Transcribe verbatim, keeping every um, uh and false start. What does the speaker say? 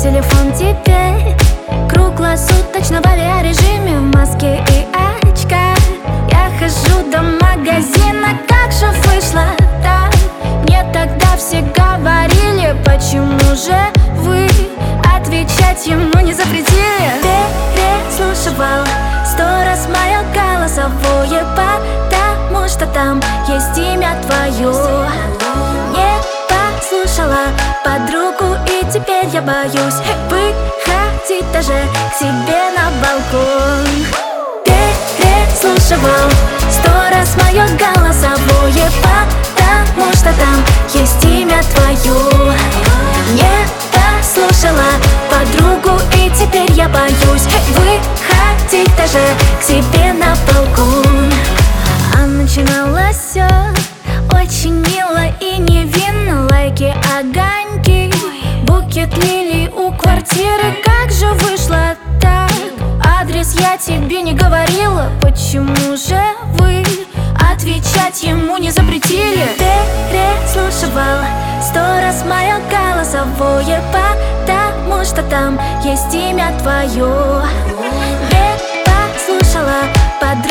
телефон теперь круглосуточно в авиарежиме, в маске и очках. Я хожу до магазина, как же вышло так? Мне тогда все говорили, почему же вы отвечать ему не запретили? Переслушивал сто раз мое голосовое, потому что там есть имя твое. Не послушала подругу, и теперь я боюсь выходить даже к себе на балкон. Переслушивал сто раз мое голосовое, потому что там есть имя твое. Не послушала подругу, и теперь я боюсь выходить даже к себе на балкон. А начиналось все очень мило и невинно. Лайки, огоньки, букет лилий у квартиры. Как же вышло так? Адрес я тебе не говорила, почему же вы отвечать ему не запретили? Переслушивал сто раз мое голосовое, потому что там есть имя твое. Не послушала подругу,